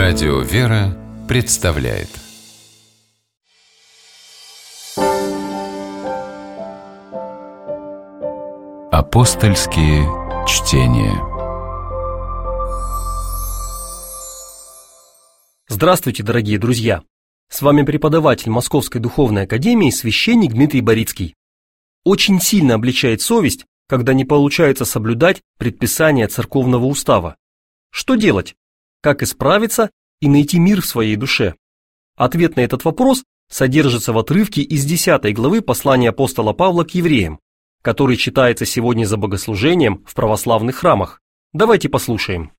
Радио «Вера» представляет Апостольские чтения. Здравствуйте, дорогие друзья! С вами преподаватель Московской Духовной Академии, священник Дмитрий Борицкий. Очень сильно обличает совесть, когда не получается соблюдать предписания церковного устава. Что делать? Как исправиться и найти мир в своей душе? Ответ на этот вопрос содержится в отрывке из 10 главы послания апостола Павла к евреям, который читается сегодня за богослужением в православных храмах. Давайте послушаем.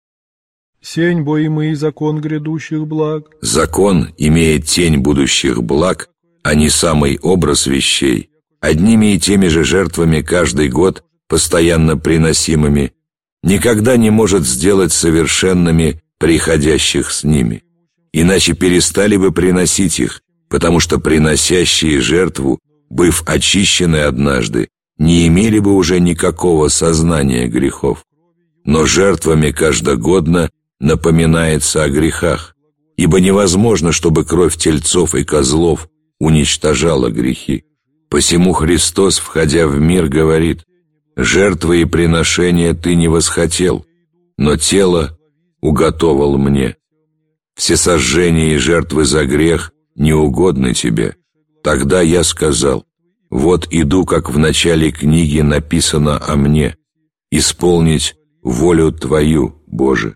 «Сень боимый закон грядущих благ». Закон имеет тень будущих благ, а не самый образ вещей. Одними и теми же жертвами каждый год, постоянно приносимыми, никогда не может сделать совершенными приходящих с ними. Иначе перестали бы приносить их, потому что приносящие жертву, быв очищены однажды, не имели бы уже никакого сознания грехов. Но жертвами каждогодно напоминается о грехах, ибо невозможно, чтобы кровь тельцов и козлов уничтожала грехи. Посему Христос, входя в мир, говорит: «Жертвы и приношения ты не восхотел, но тело уготовал мне. Всесожжения и жертвы за грех не угодны тебе». Тогда я сказал: «Вот иду, как в начале книги написано о мне, исполнить волю Твою, Боже».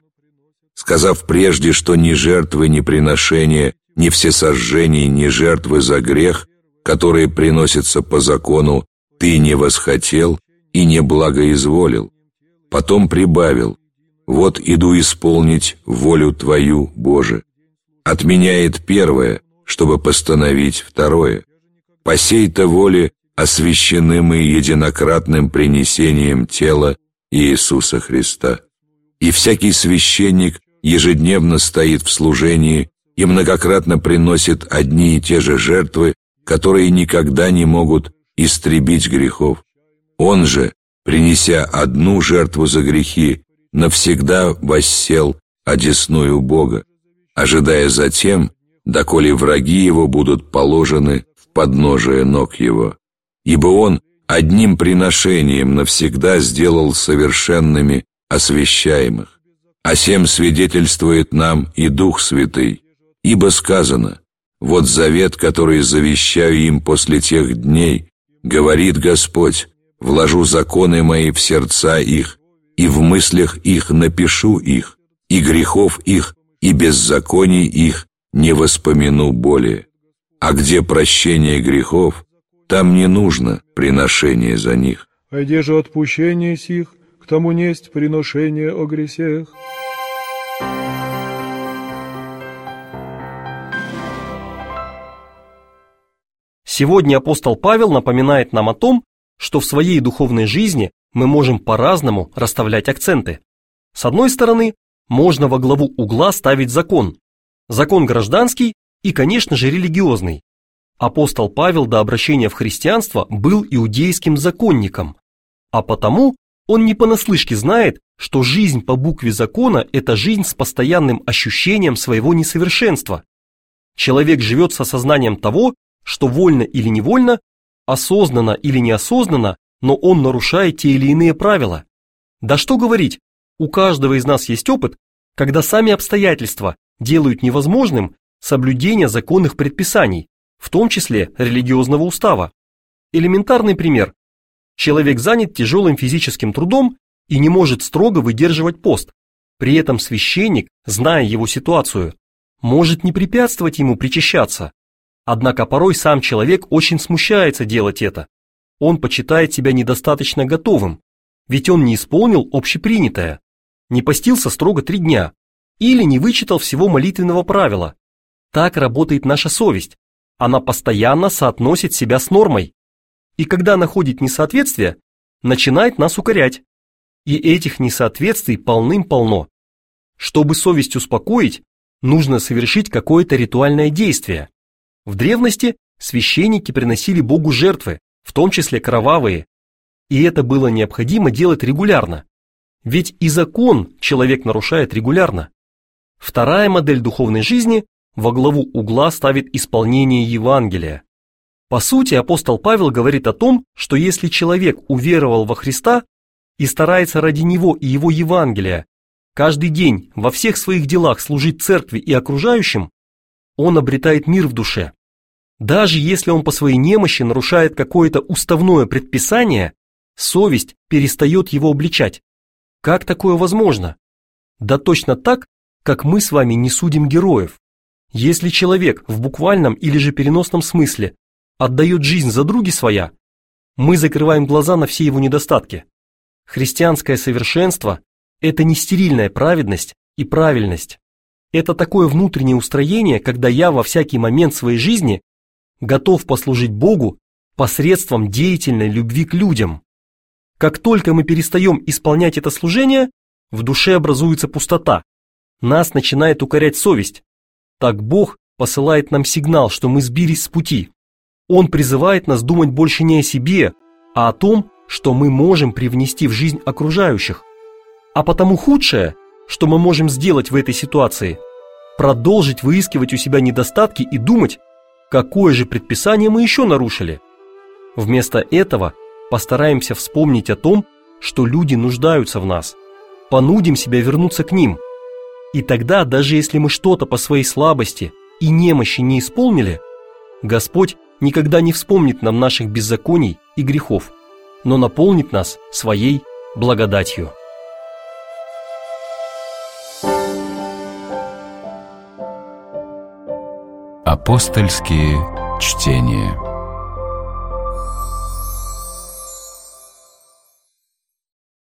Сказав прежде, что ни жертвы, ни приношения, ни всесожжений, ни жертвы за грех, которые приносятся по закону, ты не восхотел и не благоизволил. Потом прибавил: «Вот иду исполнить волю Твою, Боже». Отменяет первое, чтобы постановить второе. По сей-то воле освящены мы единократным принесением тела Иисуса Христа. И всякий священник ежедневно стоит в служении и многократно приносит одни и те же жертвы, которые никогда не могут истребить грехов. Он же, принеся одну жертву за грехи, навсегда воссел одесную Бога, ожидая затем, доколе враги его будут положены в подножие ног его. Ибо он одним приношением навсегда сделал совершенными освящаемых. О сем свидетельствует нам и Дух Святый, ибо сказано: «Вот завет, который завещаю им после тех дней, говорит Господь, вложу законы мои в сердца их, и в мыслях их напишу их, и грехов их, и беззаконий их не воспомяну более». А где прощение грехов, там не нужно приношение за них. А где же отпущение сих, к тому несть приношение о гресех. Сегодня апостол Павел напоминает нам о том, что в своей духовной жизни мы можем по-разному расставлять акценты. С одной стороны, можно во главу угла ставить закон. Закон гражданский и, конечно же, религиозный. Апостол Павел до обращения в христианство был иудейским законником, а потому он не понаслышке знает, что жизнь по букве закона – это жизнь с постоянным ощущением своего несовершенства. Человек живет с осознанием того, что вольно или невольно, осознанно или неосознанно, но он нарушает те или иные правила. Да что говорить, у каждого из нас есть опыт, когда сами обстоятельства делают невозможным соблюдение законных предписаний, в том числе религиозного устава. Элементарный пример. Человек занят тяжелым физическим трудом и не может строго выдерживать пост. При этом священник, зная его ситуацию, может не препятствовать ему причащаться. Однако порой сам человек очень смущается делать это. Он почитает себя недостаточно готовым, ведь он не исполнил общепринятое, не постился строго 3 дня или не вычитал всего молитвенного правила. Так работает наша совесть. Она постоянно соотносит себя с нормой. И когда находит несоответствие, начинает нас укорять. И этих несоответствий полным-полно. Чтобы совесть успокоить, нужно совершить какое-то ритуальное действие. В древности священники приносили Богу жертвы, в том числе кровавые. И это было необходимо делать регулярно. Ведь и закон человек нарушает регулярно. Вторая модель духовной жизни во главу угла ставит исполнение Евангелия. По сути, апостол Павел говорит о том, что если человек уверовал во Христа и старается ради Него и Его Евангелия каждый день во всех своих делах служить церкви и окружающим, он обретает мир в душе. Даже если он по своей немощи нарушает какое-то уставное предписание, совесть перестает его обличать. Как такое возможно? Да точно так, как мы с вами не судим героев. Если человек в буквальном или же переносном смысле отдает жизнь за други своя, мы закрываем глаза на все его недостатки. Христианское совершенство – это не стерильная праведность и правильность. Это такое внутреннее устроение, когда я во всякий момент своей жизни готов послужить Богу посредством деятельной любви к людям. Как только мы перестаем исполнять это служение, в душе образуется пустота. Нас начинает укорять совесть. Так Бог посылает нам сигнал, что мы сбились с пути. Он призывает нас думать больше не о себе, а о том, что мы можем привнести в жизнь окружающих. А потому худшее, что мы можем сделать в этой ситуации, продолжить выискивать у себя недостатки и думать, какое же предписание мы еще нарушили. Вместо этого постараемся вспомнить о том, что люди нуждаются в нас, понудим себя вернуться к ним. И тогда, даже если мы что-то по своей слабости и немощи не исполнили, Господь никогда не вспомнит нам наших беззаконий и грехов, но наполнит нас своей благодатью. Апостольские чтения.